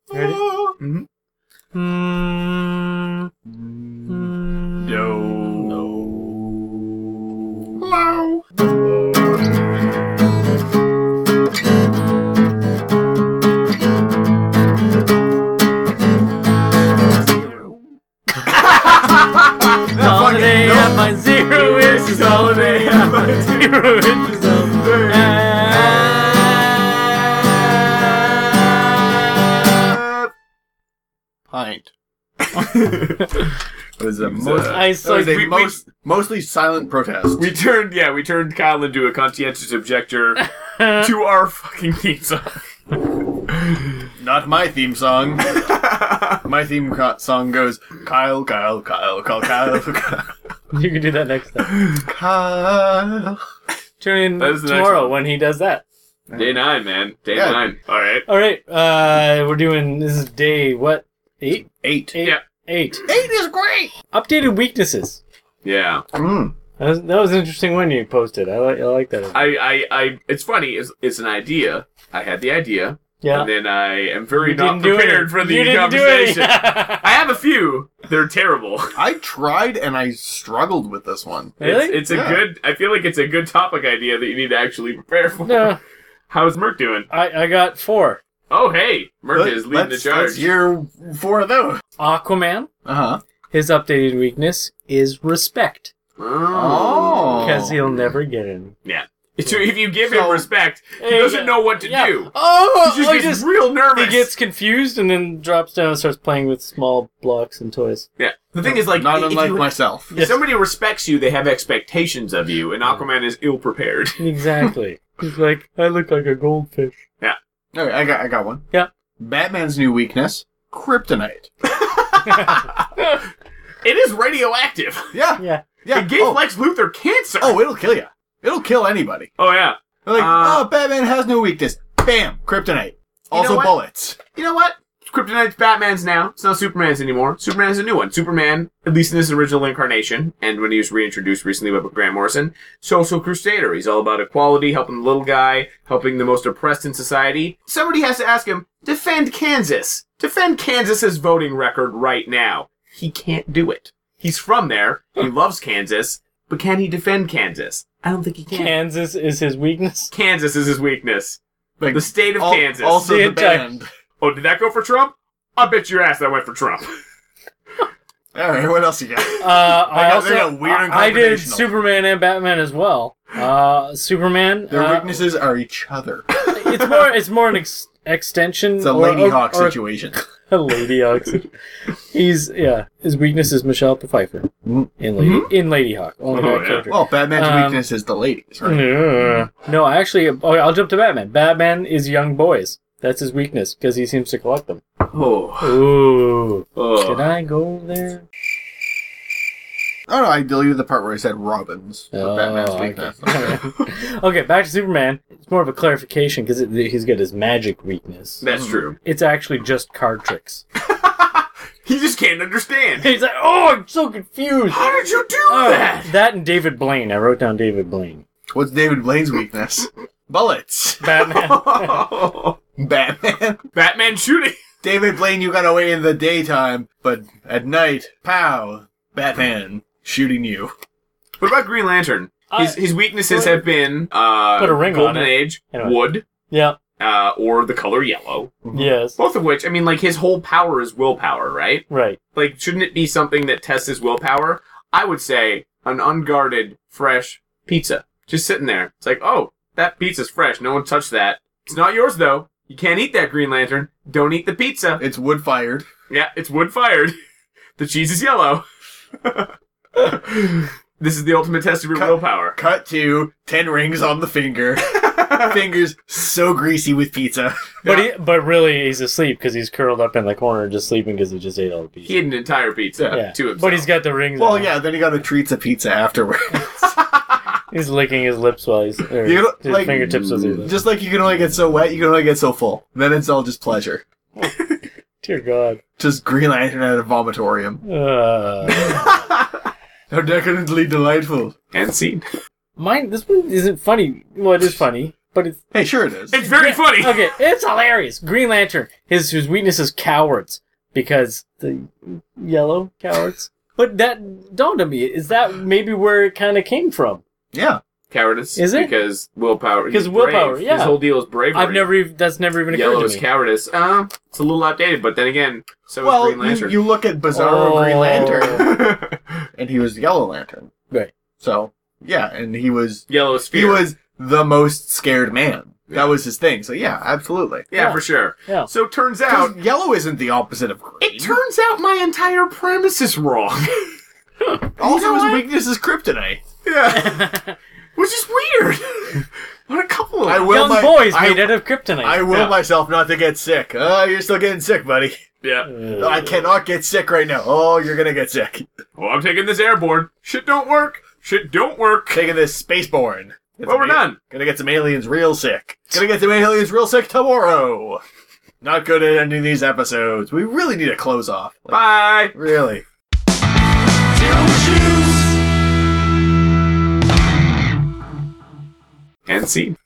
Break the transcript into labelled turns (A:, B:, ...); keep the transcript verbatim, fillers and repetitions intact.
A: Ready?
B: Mm-hmm.
A: Mm,
B: Mm. No.
A: No. Holiday at my zero inches. Holiday at my zero inches.
B: Pint. It was a, most,
A: I
B: it was a
C: we-
B: most, mostly silent protest.
C: We turned, yeah, we turned Kyle into a conscientious objector to our fucking theme song.
B: Not my theme song. My theme co- song goes, Kyle, Kyle, Kyle, Kyle, Kyle, Kyle.
A: You can do that next time.
B: Kyle.
A: Tune in
C: That is the next
A: tomorrow
C: one.
A: when he does that.
C: Day nine, man. Day
B: Yeah.
C: nine. All right.
A: All right, uh, we're doing, this is day, what, eight?
B: Eight.
A: Eight?
C: Yeah.
A: Eight.
B: Eight is great.
A: Updated weaknesses.
C: Yeah.
B: Mm.
A: That was, that was an interesting one you posted. I like, I like that.
C: I, I, I, it's funny. It's, it's an idea. I had the idea.
A: yeah.
C: And then I am very
A: You
C: not
A: didn't do
C: prepared
A: any.
C: for the
A: You didn't do any.
C: conversation. I have a few. They're terrible.
B: I tried and I struggled with this one.
A: Really?
C: It's, it's a
B: Yeah.
C: good, I feel like it's a good topic idea that you need to actually prepare for.
A: No,
C: How's Merc doing?
A: I, I got four.
C: Oh, hey. Merc
B: Let-
C: is leading the
B: let's,
C: charge.
B: let's hear four of those.
A: Aquaman.
B: Uh-huh.
A: His updated weakness is respect.
B: Oh.
A: Because he'll never get any.
C: So if you give him
B: So-
C: respect, he
A: Hey,
C: doesn't
A: yeah.
C: know what to
A: Yeah.
C: do.
A: Oh,
C: He just
A: I
C: gets
A: just-
C: real nervous.
A: he gets confused and then drops down and starts playing with small blocks and toys.
C: Yeah. The thing is, like,
B: Not
C: if
B: unlike
C: you-
B: myself.
C: if somebody respects you, they have expectations of you, and Aquaman is ill prepared.
A: Exactly. He's like, I look like a goldfish.
B: Okay, I got I got one.
A: Yeah.
B: Batman's new weakness, kryptonite.
C: It is radioactive.
B: Yeah.
A: Yeah.
B: Yeah.
C: It gave
B: oh.
C: Lex Luthor cancer.
B: oh, it'll kill you. It'll kill anybody.
C: Oh, yeah.
B: They're like,
C: Uh,
B: oh, Batman has no weakness. Bam, kryptonite.
C: know
B: Also
C: what?
B: bullets.
C: You know what? Kryptonite's Batman's now. It's not Superman's anymore. Superman's a new one. Superman, at least in his original incarnation, and when he was reintroduced recently by Grant Morrison, social crusader. He's all about equality, helping the little guy, helping the most oppressed in society. Somebody has to ask him, defend Kansas. Defend Kansas's voting record right now. He can't do it. He's from there. He loves Kansas. But can he defend Kansas? I don't think he can.
A: Kansas is his weakness.
C: Kansas is his weakness.
B: Like,
C: The state of
B: al-
C: Kansas.
B: Also
A: The
B: the,
A: entire-
B: band.
C: Oh, did that go for Trump? I bet your ass that went for Trump.
B: All right, what else you got?
A: Uh, I
B: got-
A: also
B: they got weird and
A: I, I did
B: confrontational.
A: Superman and Batman as well. Uh, Superman.
B: Their
A: uh,
B: weaknesses are each other.
A: It's more. It's more an ex- extension.
B: It's a
A: or-
B: Lady
A: or-
B: Hawk
A: or-
B: situation.
A: A Lady Hawk. He's yeah. His weakness is Michelle Pfeiffer
B: Mm.
A: in Lady in Lady Hawk. Only
C: Oh,
A: that
C: yeah.
A: character.
B: Well, Batman's
A: Um,
B: weakness is the ladies, right?
A: Yeah. No, actually, oh, I'll jump to Batman. Batman is young boys. That's his weakness because he seems to collect them.
C: Oh.
A: Ooh.
C: Oh.
A: Did I go there?
B: Oh, no, I deleted the part where I said Robins. for
A: Oh,
B: Batman's
A: okay.
B: weakness.
A: Okay, back to Superman. It's more of a clarification because he's got his magic weakness.
C: That's true.
A: It's actually just card tricks.
C: He just can't understand.
A: He's like, oh, I'm so confused.
C: How did you do
A: Oh,
C: that?
A: that and David Blaine. I wrote down David Blaine.
B: What's David Blaine's weakness? Bullets.
A: Batman.
B: Batman.
C: Batman shooting.
B: David Blaine, you got away in the daytime, but at night, pow, Batman shooting you.
C: What about Green Lantern? His
A: I-
C: his weaknesses have been uh,
A: Put a ring
C: Golden
A: on it.
C: Age,
A: Anyway.
C: wood,
A: Yeah.
C: uh, or the color yellow.
A: Yes.
C: Both of which, I mean, like his whole power is willpower, right?
A: Right.
C: Like, shouldn't it be something that tests his willpower? I would say an unguarded, fresh pizza. Just sitting there. It's like, oh, that pizza's fresh. No one touched that. It's not yours, though. You can't eat that, Green Lantern. Don't eat the pizza.
B: It's wood fired.
C: Yeah, it's wood-fired. The cheese is yellow. This is the ultimate test of your
B: Cut-
C: willpower.
B: Cut to ten rings on the finger. Fingers so greasy with pizza.
A: But he, but really, he's asleep because he's curled up in the corner just sleeping because he just ate all the pizza.
C: He ate an entire pizza
A: yeah.
C: to himself.
A: But he's got the rings
B: Well,
A: on.
B: yeah, then he got a treats of pizza afterwards.
A: He's licking his lips while he's... Or
B: You know,
A: his
B: like,
A: fingertips with his lips.
B: just like you can only get so wet, you can only get so full. Then it's all just pleasure.
A: Dear God.
B: Just Green Lantern at a vomitorium.
A: Uh,
B: How decadently delightful.
C: And scene.
A: mine, this one isn't funny. Well, it is funny. but it's
B: Hey, sure it is.
C: It's very funny.
A: okay. It's hilarious. Green Lantern. His his weakness is cowards because the yellow cowards. But that dawned on me. Is that maybe where it kind of came from?
B: Yeah.
C: Cowardice.
A: Is it?
C: Because willpower.
A: Because
C: He's
A: willpower,
C: brave.
A: yeah.
C: His whole deal is bravery.
A: I've never. Even, that's never even occurred
C: Yellow
A: to
C: is
A: me.
C: cowardice. Uh, it's a little outdated, but then again, so is
B: Well,
C: Green
B: you,
C: Lantern.
B: you look at Bizarro
A: Oh.
B: Green Lantern, and he was Yellow Lantern.
A: Right.
B: So, yeah, and he was
C: Yellow is fear.
B: he was the most scared man.
C: Yeah.
B: That was his thing. So, yeah, absolutely.
C: Yeah,
A: Yeah.
C: for sure.
A: Yeah.
C: So turns out,
B: 'Cause yellow isn't the opposite of green.
C: it turns out my entire premise is wrong.
B: Also,
C: You know
B: his
C: what?
B: weakness is kryptonite.
C: Yeah. Which is weird. What a couple of
B: I will
A: Young
B: my-
A: boys
B: I-
A: made out of kryptonite.
B: I will
C: Yeah.
B: myself not to get sick. Oh, you're still getting sick, buddy.
C: Yeah.
A: Uh,
B: I cannot get sick right now. Oh, you're gonna get sick.
C: Oh, I'm taking this airborne. Shit don't work. Shit don't work.
B: Taking this spaceborne. Get
C: Well,
B: some
C: we're
B: a-
C: done.
B: Gonna get some aliens real sick. Gonna get some aliens real sick tomorrow. Not good at ending these episodes. We really need a close off. Like,
C: Bye.
B: really.
C: And scene.